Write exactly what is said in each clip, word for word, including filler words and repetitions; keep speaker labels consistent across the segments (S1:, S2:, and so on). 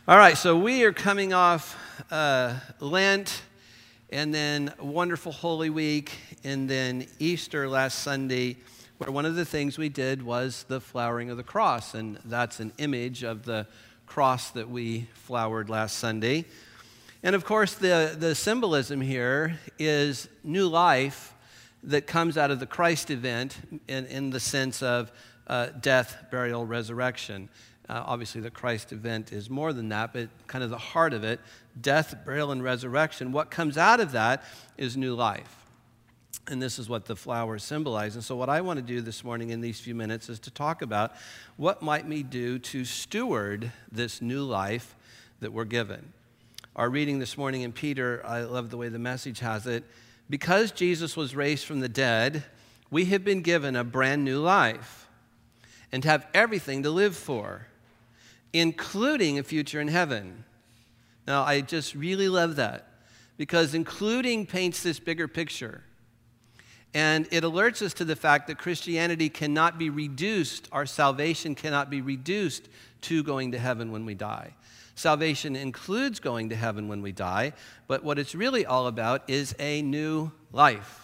S1: All right, so we are coming off uh, Lent, and then wonderful Holy Week, and then Easter last Sunday, where one of the things we did was the flowering of the cross, and that's an image of the cross that we flowered last Sunday. And of course, the, the symbolism here is new life that comes out of the Christ event in, in the sense of uh, death, burial, resurrection. Uh, obviously, the Christ event is more than that, but kind of the heart of it, death, burial, and resurrection. What comes out of that is new life. And this is what the flowers symbolize. And so what I want to do this morning in these few minutes is to talk about what might we do to steward this new life that we're given. Our reading this morning in Peter, I love the way the Message has it. Because Jesus was raised from the dead, we have been given a brand new life and have everything to live for, including a future in heaven. Now, I just really love that because including paints this bigger picture. And it alerts us to the fact that Christianity cannot be reduced, our salvation cannot be reduced to going to heaven when we die. Salvation includes going to heaven when we die, but what it's really all about is a new life.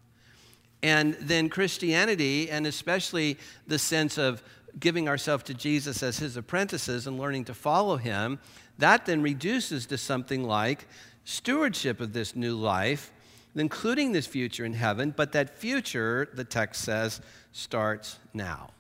S1: And then Christianity, and especially the sense of giving ourselves to Jesus as his apprentices and learning to follow him, that then reduces to something like stewardship of this new life, including this future in heaven, but that future, the text says, starts now.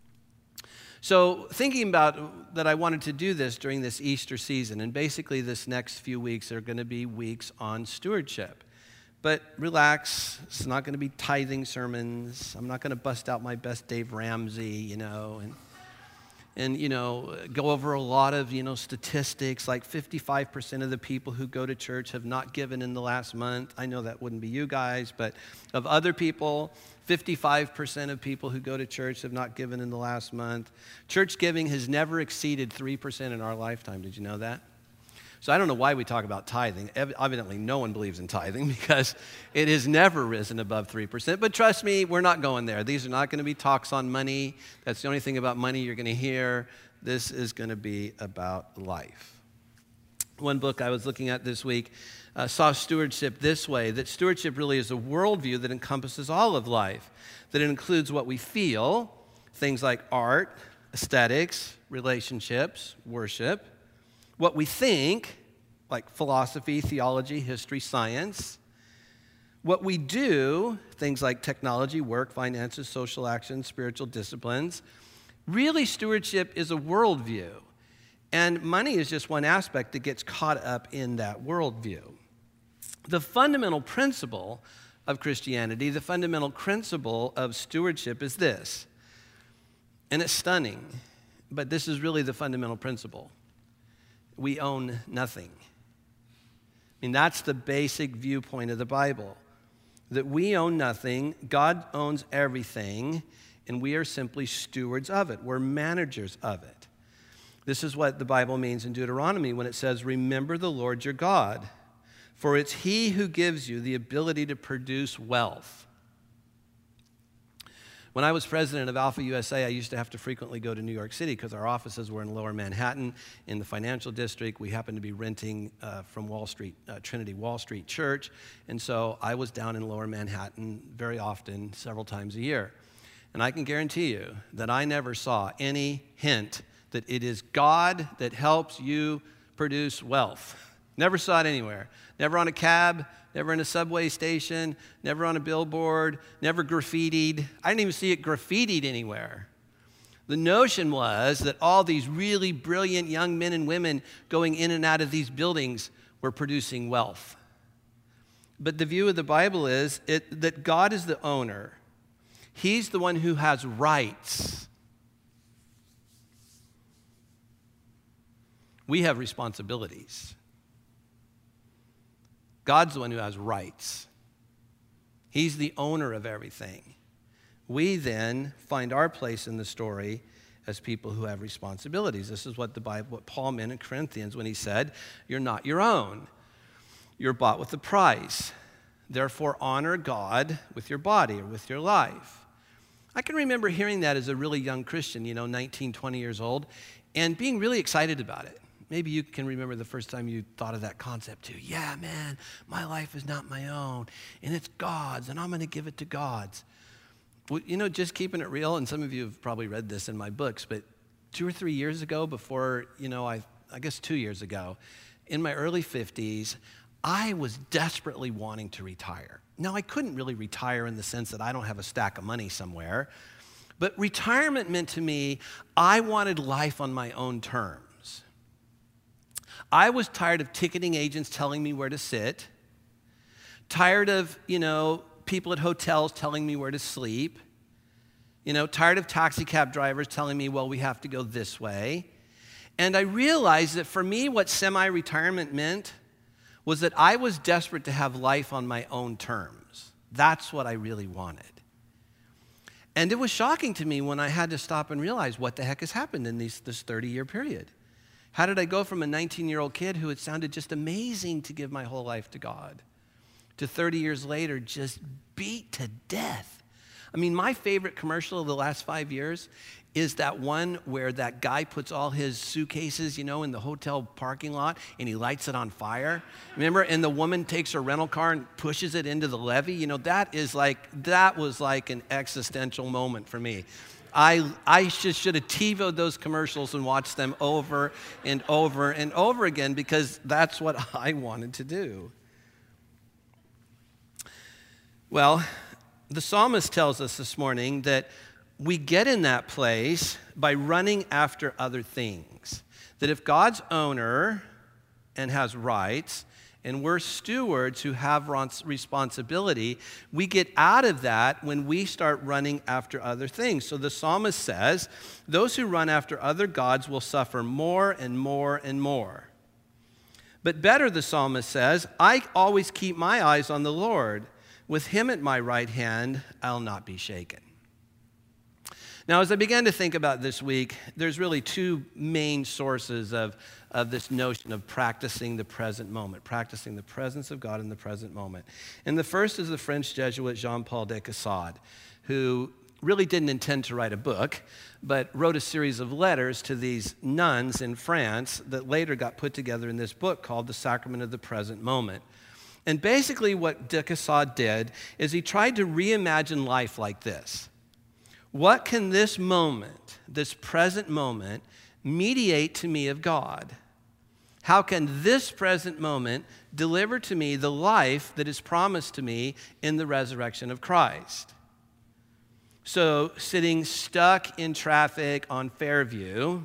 S1: So thinking about that, I wanted to do this during this Easter season, and basically this next few weeks are going to be weeks on stewardship. But relax, it's not going to be tithing sermons. I'm not going to bust out my best Dave Ramsey, you know, and, and you know, go over a lot of, you know, statistics, like fifty-five percent of the people who go to church have not given in the last month. I know that wouldn't be you guys, but of other people, fifty-five percent of people who go to church have not given in the last month. Church giving has never exceeded three percent in our lifetime. Did you know that? So I don't know why we talk about tithing. Evidently, no one believes in tithing because it has never risen above three percent. But trust me, we're not going there. These are not going to be talks on money. That's the only thing about money you're going to hear. This is going to be about life. One book I was looking at this week uh, saw stewardship this way, that stewardship really is a worldview that encompasses all of life, that it includes what we feel, things like art, aesthetics, relationships, worship, what we think, like philosophy, theology, history, science. What we do, things like technology, work, finances, social action, spiritual disciplines. Really, stewardship is a worldview. And money is just one aspect that gets caught up in that worldview. The fundamental principle of Christianity, the fundamental principle of stewardship is this. And it's stunning, but this is really the fundamental principle. We own nothing. I mean, that's the basic viewpoint of the Bible, that we own nothing, God owns everything, and we are simply stewards of it. We're managers of it. This is what the Bible means in Deuteronomy when it says, "Remember the Lord your God, for it's he who gives you the ability to produce wealth." When I was president of Alpha U S A, I used to have to frequently go to New York City because our offices were in Lower Manhattan in the financial district. We happened to be renting uh, from Wall Street, uh, Trinity Wall Street Church, and so I was down in Lower Manhattan very often, several times a year. And I can guarantee you that I never saw any hint that it is God that helps you produce wealth. Never saw it anywhere. Never on a cab, never in a subway station, never on a billboard, never graffitied. I didn't even see it graffitied anywhere. The notion was that all these really brilliant young men and women going in and out of these buildings were producing wealth. But the view of the Bible is it, that God is the owner. He's the one who has rights. We have responsibilities. God's the one who has rights. He's the owner of everything. We then find our place in the story as people who have responsibilities. This is what the Bible, what Paul meant in Corinthians when he said, "You're not your own. You're bought with a price. Therefore, honor God with your body or with your life." I can remember hearing that as a really young Christian, you know, nineteen, twenty years old, and being really excited about it. Maybe you can remember the first time you thought of that concept too. Yeah, man, my life is not my own, and it's God's, and I'm going to give it to God's. Well, you know, just keeping it real, and some of you have probably read this in my books, but two or three years ago, before, you know, I, I guess two years ago, in my early fifties, I was desperately wanting to retire. Now, I couldn't really retire in the sense that I don't have a stack of money somewhere, but retirement meant to me, I wanted life on my own terms. I was tired of ticketing agents telling me where to sit, tired of, you know, people at hotels telling me where to sleep, you know, tired of taxi cab drivers telling me, well, we have to go this way. And I realized that for me, what semi-retirement meant was that I was desperate to have life on my own terms. That's what I really wanted. And it was shocking to me when I had to stop and realize what the heck has happened in these, this thirty-year period. How did I go from a nineteen-year-old kid who it sounded just amazing to give my whole life to God to thirty years later just beat to death? I mean, my favorite commercial of the last five years is that one where that guy puts all his suitcases, you know, in the hotel parking lot and he lights it on fire. Remember? And the woman takes her rental car and pushes it into the levee. You know, that is like, that was like an existential moment for me. I, I just should have TiVoed those commercials and watched them over and over and over again because that's what I wanted to do. Well, the psalmist tells us this morning that we get in that place by running after other things. That if God's owner and has rights, and we're stewards who have responsibility, we get out of that when we start running after other things. So the psalmist says, those who run after other gods will suffer more and more and more. But better, the psalmist says, I always keep my eyes on the Lord. With him at my right hand, I'll not be shaken. Now, as I began to think about this week, there's really two main sources of, of this notion of practicing the present moment, practicing the presence of God in the present moment. And the first is the French Jesuit Jean-Paul de Caussade, who really didn't intend to write a book, but wrote a series of letters to these nuns in France that later got put together in this book called The Sacrament of the Present Moment. And basically what de Caussade did is he tried to reimagine life like this. What can this moment, this present moment, mediate to me of God? How can this present moment deliver to me the life that is promised to me in the resurrection of Christ? So, sitting stuck in traffic on Fairview,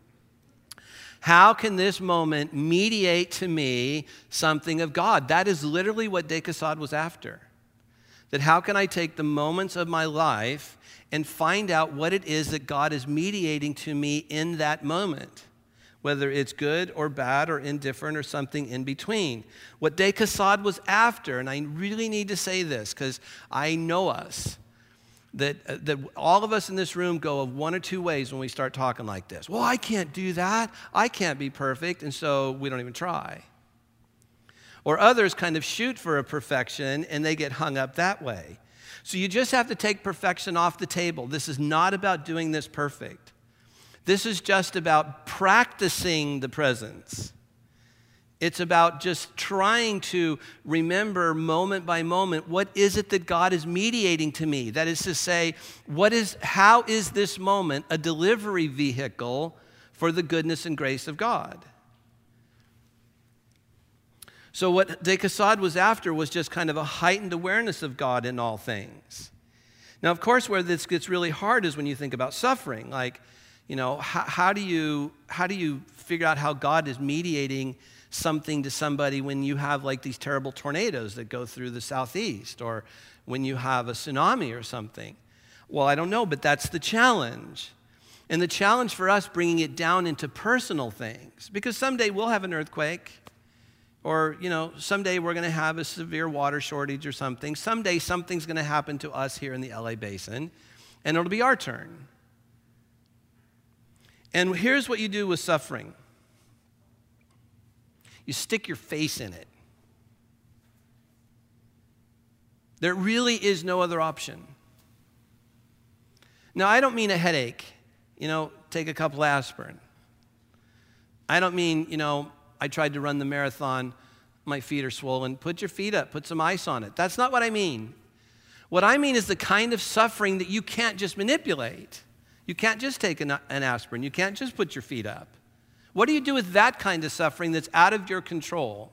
S1: how can this moment mediate to me something of God? That is literally what de Caussade was after. That how can I take the moments of my life and find out what it is that God is mediating to me in that moment, whether it's good or bad or indifferent or something in between. What de Caussade was after, and I really need to say this because I know us, that, uh, that all of us in this room go of one or two ways when we start talking like this. Well, I can't do that. I can't be perfect, and so we don't even try. Or others kind of shoot for a perfection, and they get hung up that way. So you just have to take perfection off the table. This is not about doing this perfect. This is just about practicing the presence. It's about just trying to remember moment by moment, what is it that God is mediating to me? That is to say, what is, how is this moment a delivery vehicle for the goodness and grace of God? So what de Caussade was after was just kind of a heightened awareness of God in all things. Now, of course, where this gets really hard is when you think about suffering. Like, you know, how, how do you how do you figure out how God is mediating something to somebody when you have like these terrible tornadoes that go through the southeast, or when you have a tsunami or something? Well, I don't know, but that's the challenge. And the challenge for us, bringing it down into personal things, because someday we'll have an earthquake. Or, you know, someday we're going to have a severe water shortage or something. Someday something's going to happen to us here in the L A basin, and it'll be our turn. And here's what you do with suffering. You stick your face in it. There really is no other option. Now, I don't mean a headache. You know, take a couple aspirin. I don't mean, you know, I tried to run the marathon, my feet are swollen. Put your feet up, put some ice on it. That's not what I mean. What I mean is the kind of suffering that you can't just manipulate. You can't just take an, an aspirin. You can't just put your feet up. What do you do with that kind of suffering that's out of your control?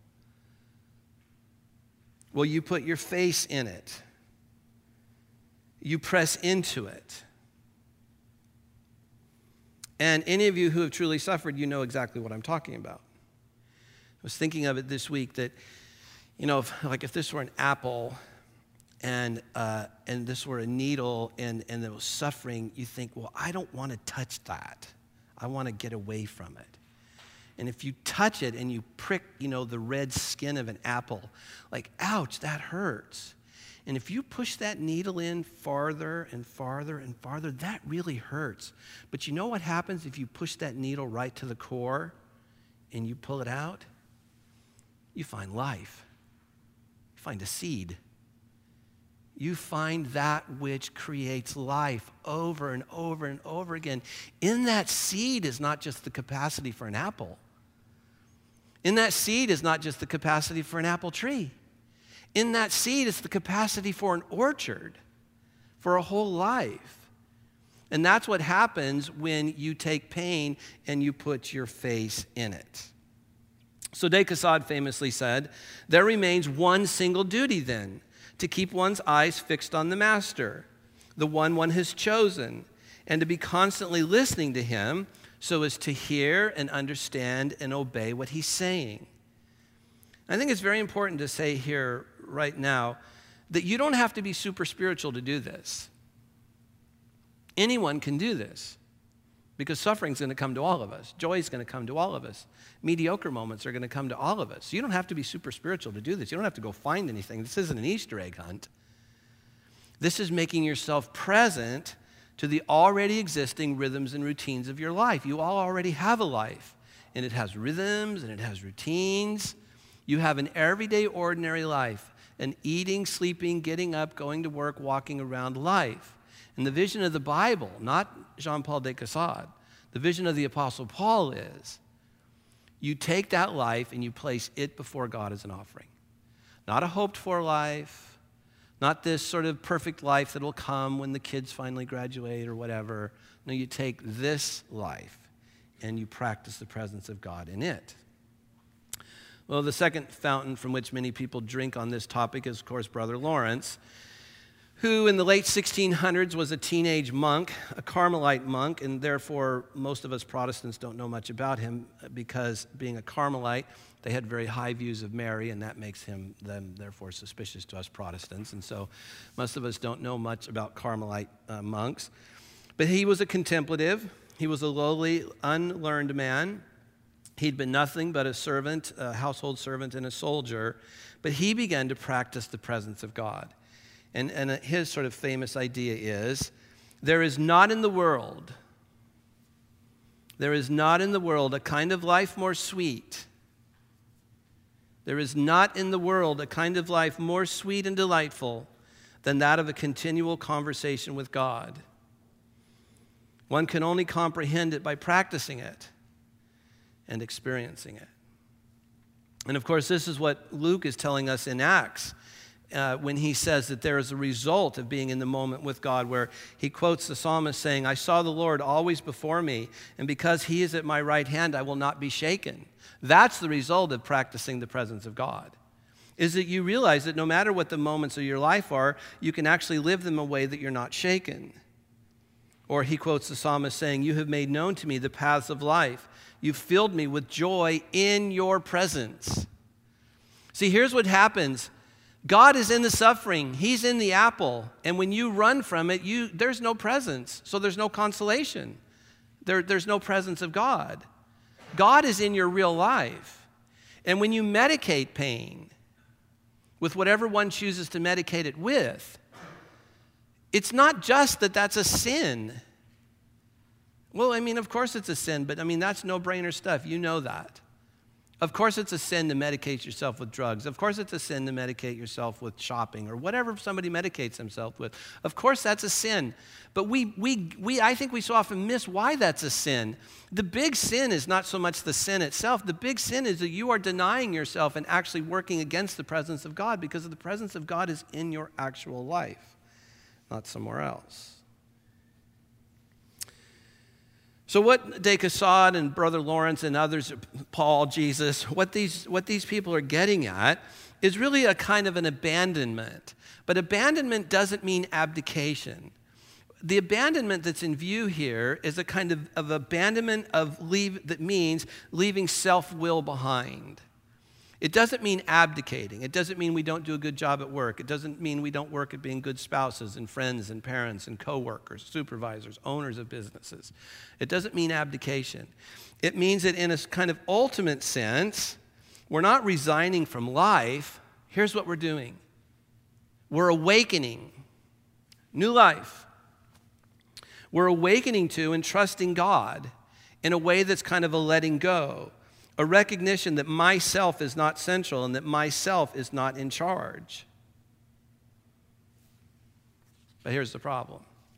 S1: Well, you put your face in it. You press into it. And any of you who have truly suffered, you know exactly what I'm talking about. I was thinking of it this week that, you know, if, like if this were an apple and uh, and this were a needle and, and there was suffering, you think, well, I don't want to touch that. I want to get away from it. And if you touch it and you prick, you know, the red skin of an apple, like, ouch, that hurts. And if you push that needle in farther and farther and farther, that really hurts. But you know what happens if you push that needle right to the core and you pull it out? You find life. You find a seed. You find that which creates life over and over and over again. In that seed is not just the capacity for an apple. In that seed is not just the capacity for an apple tree. In that seed is the capacity for an orchard, for a whole life. And that's what happens when you take pain and you put your face in it. So de Caussade famously said, there remains one single duty then, to keep one's eyes fixed on the Master, the one one has chosen, and to be constantly listening to him so as to hear and understand and obey what he's saying. I think it's very important to say here right now that you don't have to be super spiritual to do this. Anyone can do this because suffering's going to come to all of us. Joy is going to come to all of us. Mediocre moments are going to come to all of us. You don't have to be super spiritual to do this. You don't have to go find anything. This isn't an Easter egg hunt. This is making yourself present to the already existing rhythms and routines of your life. You all already have a life, and it has rhythms and it has routines. You have an everyday, ordinary life, an eating, sleeping, getting up, going to work, walking around life. And the vision of the Bible, not Jean-Paul de Caussade, the vision of the Apostle Paul is, you take that life and you place it before God as an offering. Not a hoped-for life, not this sort of perfect life that will come when the kids finally graduate or whatever. No, you take this life and you practice the presence of God in it. Well, the second fountain from which many people drink on this topic is, of course, Brother Lawrence, who in the late sixteen hundreds was a teenage monk, a Carmelite monk, and therefore most of us Protestants don't know much about him because being a Carmelite, they had very high views of Mary, and that makes him, them, therefore, suspicious to us Protestants. And so most of us don't know much about Carmelite uh, monks. But he was a contemplative. He was a lowly, unlearned man. He'd been nothing but a servant, a household servant, and a soldier. But he began to practice the presence of God. And, and his sort of famous idea is, there is not in the world, there is not in the world a kind of life more sweet. There is not in the world a kind of life more sweet and delightful than that of a continual conversation with God. One can only comprehend it by practicing it and experiencing it. And of course, this is what Luke is telling us in Acts uh, when he says that there is a result of being in the moment with God, where he quotes the psalmist saying, I saw the Lord always before me, and because he is at my right hand, I will not be shaken. That's the result of practicing the presence of God, is that you realize that no matter what the moments of your life are, you can actually live them in a way that you're not shaken. Or he quotes the psalmist saying, you have made known to me the paths of life. You've filled me with joy in your presence. See, here's what happens. God is in the suffering. He's in the apple. And when you run from it, you there's no presence. So there's no consolation. There, there's no presence of God. God is in your real life. And when you medicate pain with whatever one chooses to medicate it with, it's not just that that's a sin. Well, I mean, of course it's a sin, but I mean, that's no-brainer stuff. You know that. Of course it's a sin to medicate yourself with drugs. Of course it's a sin to medicate yourself with shopping or whatever somebody medicates themselves with. Of course that's a sin. But we, we, we, I think we so often miss why that's a sin. The big sin is not so much the sin itself. The big sin is that you are denying yourself and actually working against the presence of God, because the presence of God is in your actual life, not somewhere else. So what de Caussade and Brother Lawrence and others, Paul, Jesus, what these, what these people are getting at is really a kind of an abandonment. But abandonment doesn't mean abdication. The abandonment that's in view here is a kind of, of abandonment of leave that means leaving self-will behind. It doesn't mean abdicating. It doesn't mean we don't do a good job at work. It doesn't mean we don't work at being good spouses and friends and parents and coworkers, supervisors, owners of businesses. It doesn't mean abdication. It means that in a kind of ultimate sense, we're not resigning from life. Here's what we're doing. We're awakening. New life. We're awakening to and trusting God in a way that's kind of a letting go. A recognition that myself is not central and that myself is not in charge. But here's the problem.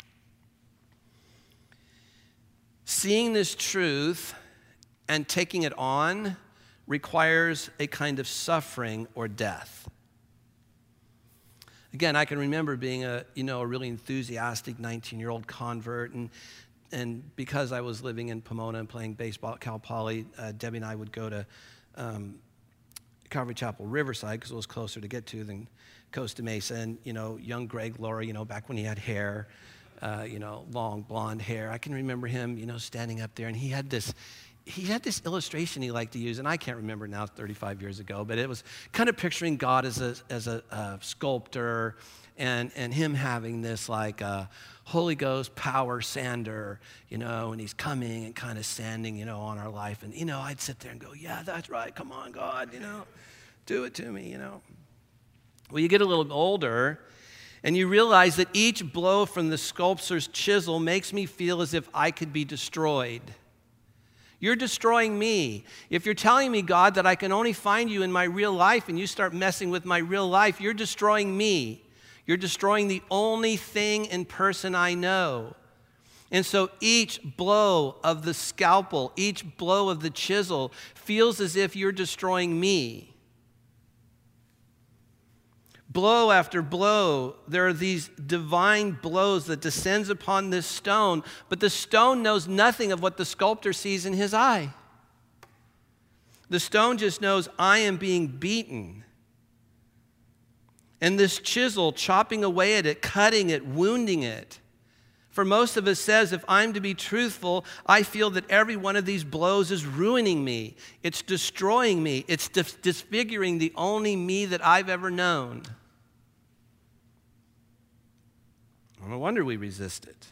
S1: Seeing this truth and taking it on requires a kind of suffering or death. Again, I can remember being a, you know, a really enthusiastic nineteen-year-old convert, and And because I was living in Pomona and playing baseball at Cal Poly, uh, Debbie and I would go to um, Calvary Chapel Riverside because it was closer to get to than Costa Mesa. And, you know, young Greg Laura, you know, back when he had hair, uh, you know, long blonde hair. I can remember him, you know, standing up there, and he had this, he had this illustration he liked to use, and I can't remember now, thirty-five years ago, but it was kind of picturing God as a as a uh, sculptor, and and him having this like uh, Holy Ghost power sander, you know, and he's coming and kind of sanding, you know, on our life. And, you know, I'd sit there and go, yeah, that's right. Come on, God, you know, do it to me, you know. Well, you get a little older and you realize that each blow from the sculptor's chisel makes me feel as if I could be destroyed. You're destroying me. If you're telling me, God, that I can only find you in my real life and you start messing with my real life, you're destroying me. You're destroying the only thing and person I know. And so each blow of the scalpel, each blow of the chisel feels as if you're destroying me. Blow after blow, there are these divine blows that descends upon this stone, but the stone knows nothing of what the sculptor sees in his eye. The stone just knows, I am being beaten. And this chisel chopping away at it, cutting it, wounding it. For most of us says, if I'm to be truthful, I feel that every one of these blows is ruining me. It's destroying me. It's dis- disfiguring the only me that I've ever known. No wonder we resist it.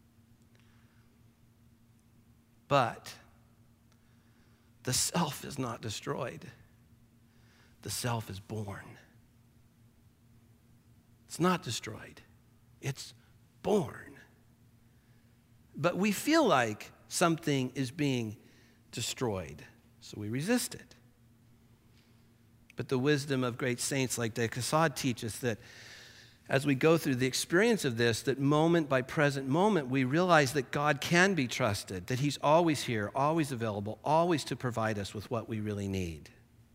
S1: But the self is not destroyed. The self is born. It's not destroyed. It's born. But we feel like something is being destroyed, so we resist it. But the wisdom of great saints like de Caussade teaches that as we go through the experience of this, that moment by present moment, we realize that God can be trusted, that he's always here, always available, always to provide us with what we really need.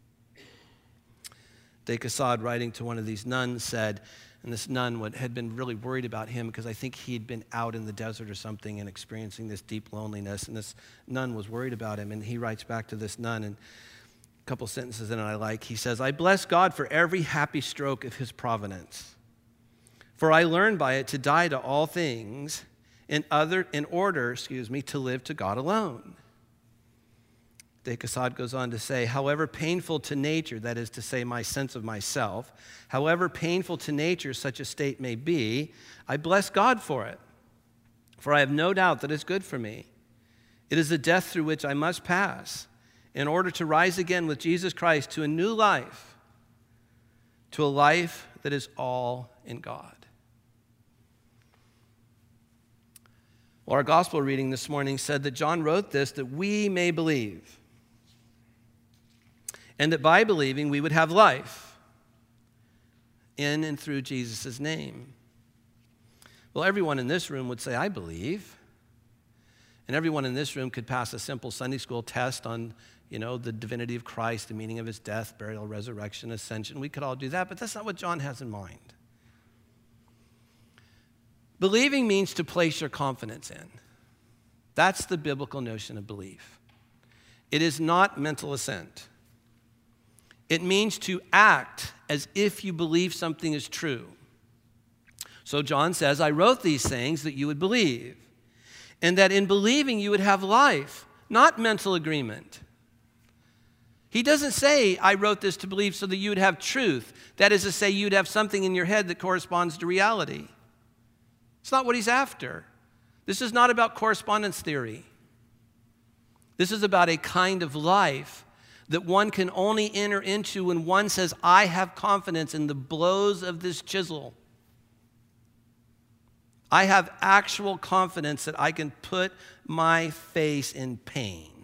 S1: De Caussade, writing to one of these nuns, said, and this nun would, had been really worried about him because I think he'd been out in the desert or something and experiencing this deep loneliness. And this nun was worried about him. And he writes back to this nun, and a couple sentences in it I like. He says, I bless God for every happy stroke of his providence. For I learned by it to die to all things in, other, in order, excuse me, to live to God alone. De Caussade goes on to say, however painful to nature, that is to say my sense of myself, however painful to nature such a state may be, I bless God for it. For I have no doubt that it's good for me. It is a death through which I must pass in order to rise again with Jesus Christ to a new life, to a life that is all in God. Well, our gospel reading this morning said that John wrote this that we may believe. and that by believing we would have life in and through Jesus' name. Well, everyone in this room would say, I believe. And everyone in this room could pass a simple Sunday school test on, you know, the divinity of Christ, the meaning of his death, burial, resurrection, ascension. We could all do that, but that's not what John has in mind. Believing means to place your confidence in. That's the biblical notion of belief. It is not mental assent. It means to act as if you believe something is true. So John says, I wrote these things that you would believe, and that in believing you would have life, not mental agreement. He doesn't say, I wrote this to believe so that you would have truth. That is to say, you'd have something in your head that corresponds to reality. It's not what he's after. This is not about correspondence theory. This is about a kind of life that one can only enter into when one says, I have confidence in the blows of this chisel. I have actual confidence that I can put my face in pain.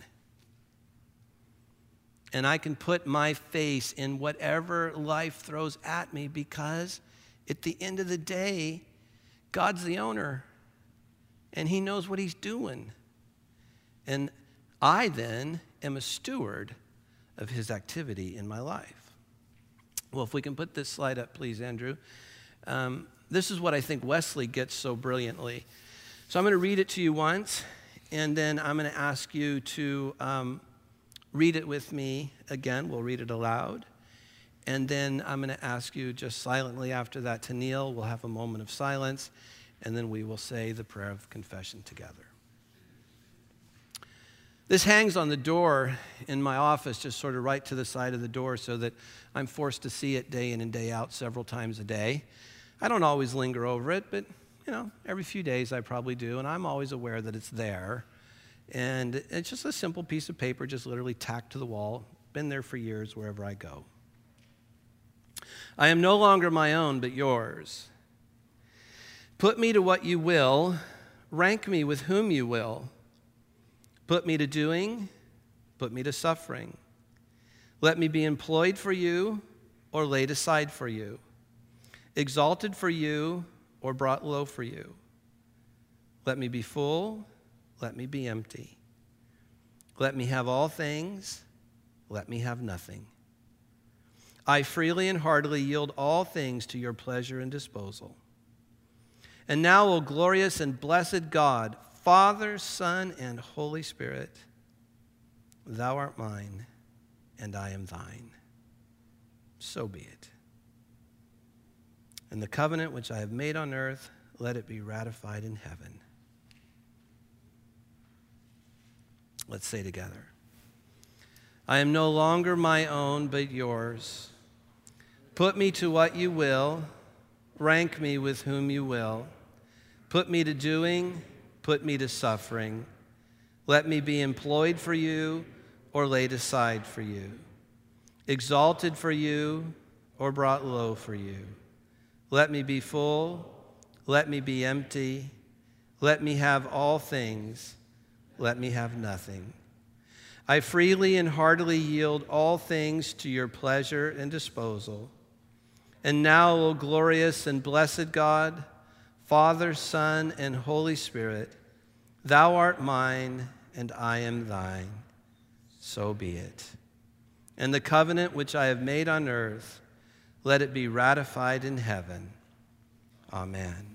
S1: And I can put my face in whatever life throws at me, because at the end of the day, God's the owner, and he knows what he's doing. And I then am a steward of his activity in my life. Well, if we can put this slide up, please, Andrew. Um, this is what I think Wesley gets so brilliantly. So I'm going to read it to you once, and then I'm going to ask you to um, read it with me again. We'll read it aloud. And then I'm going to ask you just silently after that to kneel. We'll have a moment of silence, and then we will say the prayer of confession together. This hangs on the door in my office, just sort of right to the side of the door, so that I'm forced to see it day in and day out several times a day. I don't always linger over it, but, you know, every few days I probably do, and I'm always aware that it's there. And it's just a simple piece of paper, just literally tacked to the wall. Been there for years wherever I go. I am no longer my own, but yours. Put me to what you will. Rank me with whom you will. Put me to doing. Put me to suffering. Let me be employed for you or laid aside for you. Exalted for you or brought low for you. Let me be full. Let me be empty. Let me have all things. Let me have nothing. I freely and heartily yield all things to your pleasure and disposal. And now, O glorious and blessed God, Father, Son, and Holy Spirit, thou art mine, and I am thine. So be it. And the covenant which I have made on earth, let it be ratified in heaven. Let's say together. I am no longer my own, but yours. Put me to what you will. Rank me with whom you will. Put me to doing. Put me to suffering. Let me be employed for you or laid aside for you. Exalted for you or brought low for you. Let me be full. Let me be empty. Let me have all things. Let me have nothing. I freely and heartily yield all things to your pleasure and disposal. And now, O glorious and blessed God, Father, Son, and Holy Spirit, thou art mine, and I am thine. So be it. And the covenant which I have made on earth, let it be ratified in heaven. Amen.